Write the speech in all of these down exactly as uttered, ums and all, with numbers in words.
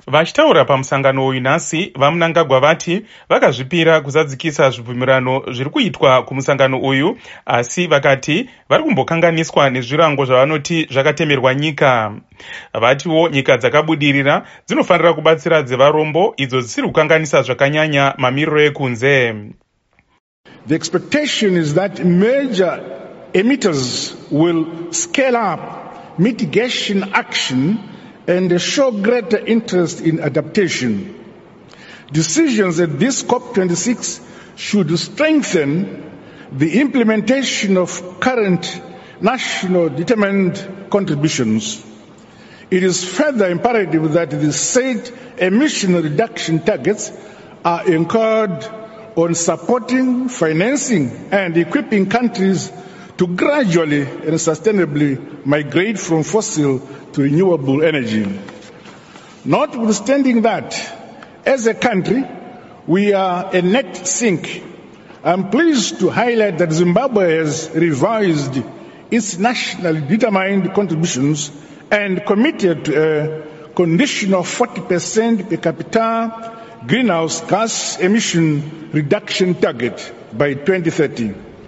Vachitaura pamusangano uyu nhasi, vaMnangagwa vati vakazvipira kuzadzikisa zvibvumirano zviri kuitwa kumusangano uyu, asi vakati vari kumbokanganiswa nezvirango zvavanoti zvakatemerwa nyika. Vatiwo nyika dzakabudirira dzinofanira kubatsira dzevarombo idzo dzisiri kukanganisa zvakanyanya mamiriro ekunze. The expectation is that major emitters will scale up mitigation action and show greater interest in adaptation. Decisions at this COP twenty-six should strengthen the implementation of current national determined contributions. It is further imperative that the said emission reduction targets are anchored on supporting, financing and equipping countries to gradually and sustainably migrate from fossil to renewable energy. Notwithstanding that, as a country, we are a net sink. I'm pleased to highlight that Zimbabwe has revised its nationally determined contributions and committed to a conditional forty percent per capita greenhouse gas emission reduction target by twenty thirty.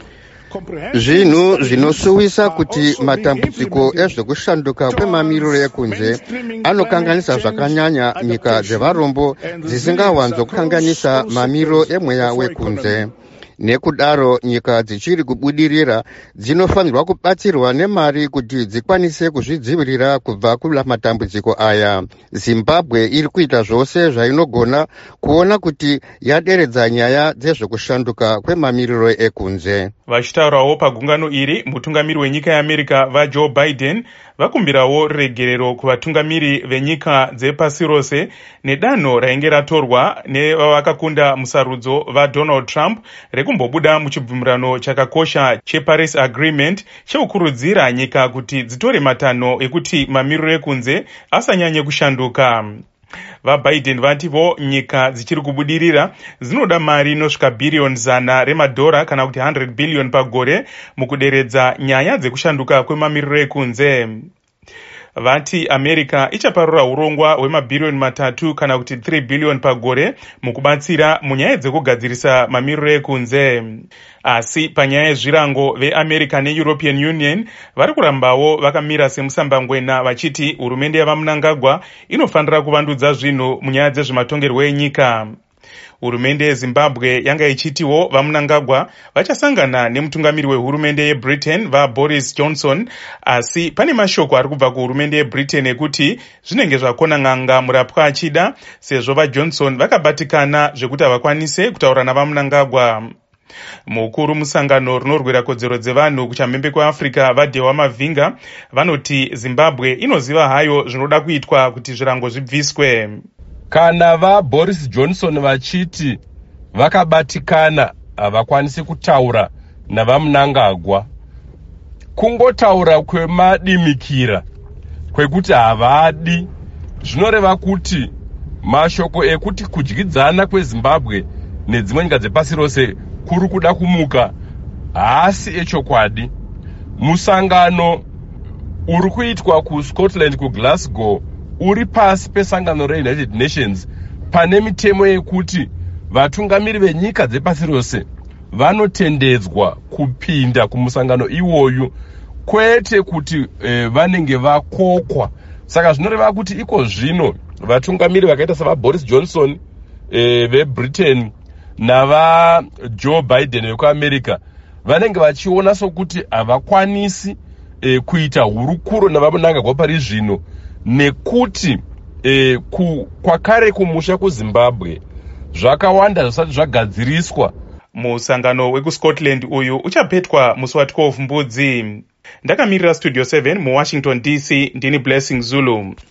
Zvino zvinosuwisa kuti matambudziko ezvekushanduka kwemamiriro ekunze anokanganisa zvakanyanya nyika dzevarombo dzisingawanzokanganisa mamiriro emweya wekunze. Nekudaro nyika dzichiri kubudirira dzinofanirwa kubatsirwa nemari kuti dzikwanise kuzvidzivirira kubva kumatambudziko aya. Zimbabwe iri kuita zvose zvainogona kuona kuti yaderedza nyaya dzezvekushanduka kwemamiriro ekunze. Vachitaurawo pagungano iri, mutungamiri wenyika yeAmerica vaJoe Biden vakumbirawo regerero kuvatungamiri venyika dzepasi rose nedanho rainge ratorwa nevavakakunda musarudzo vaDonald Trump rekumbobuda muchibvumirano chakakosha cheParis Agreement chekukurudzira nyika kuti dzitore matanho ekuti mamiriro ekunze asanyanye kushanduka. VaBiden vativo nyika dzichiri kubudirira dzinoda mari inosvika bhiriyoni zana remadhora kana kuti one hundred billion pagore mukuderedza nyaya dzekushanduka kwemamiriro ekunze. Vati America ichaparura urongwa hwemabhiriyoni matatu kana kuti three billion pagore mukubatsira munyaya dzekugadzirisa mamiriro ekunze. Asi panyaya yezvirango veAmerica neEuropean Union vari kurambawo vakamira semusambangwena vachiti hurumende yavaMnangagwa inofanira kuvandudza zvinhu munyaya dzezvematongerwo enyika. Hurumende yeZimbabwe yanga ichitiwo vaMnangagwa vachasangana nemutungamiri wehurumende yeBritain vaBoris Johnson, asi pane mashoko ari kubva kuhurumende yeBritain ekuti zvinenge zvakona n'anga murapwa achida sezvo vaJohnson vakabatikana zvekuti havakwanise kutaura navaMnangagwa. Mukuru musangano runorwira kodzero dzevanhu kuchamhembe kweAfrica vaDhewa Mavinga vanoti Zimbabwe inoziva hayo zvinoda kuitwa kuti zvirango zvibviswe. Kana vaBoris Johnson vachiti vakabatikana havakwanisi kutaura navaMnangagwa, kungotaura kwemadimikira kwekuti havadi, zvinoreva kuti mashoko ekuti kudyidzana kweZimbabwe nedzimwe nyika dzepasi rose kuri kuda kumuka haasi echokwadi. Musangano uri kuitwa kuScotland kuGlasgow uri pasi pesangano reUnited Nations pane mitemo yekuti vatungamiri venyika dzepasi rose vanotendedzwa kupinda kumusangano iwoyu, kwete kuti e, vanenge vakokwa. Saka zvinoreva kuti iko zvino vatungamiri vakaita savaBoris Johnson e, veBritain navaJoe Biden vekuAmerica vanenge vachiona sokuti havakwanisi e, kuita hurukuro navaMnangagwa pari zvino, nekuti e, ku, kwakare kumusha kuZimbabwe zvakawanda zvisati zvagadziriswa. Musangano wekuScotland uyu uchapetwa musi wa twelve mbudzi. Ndakamirira Studio seven muWashington D C, ndini Blessing Zulu.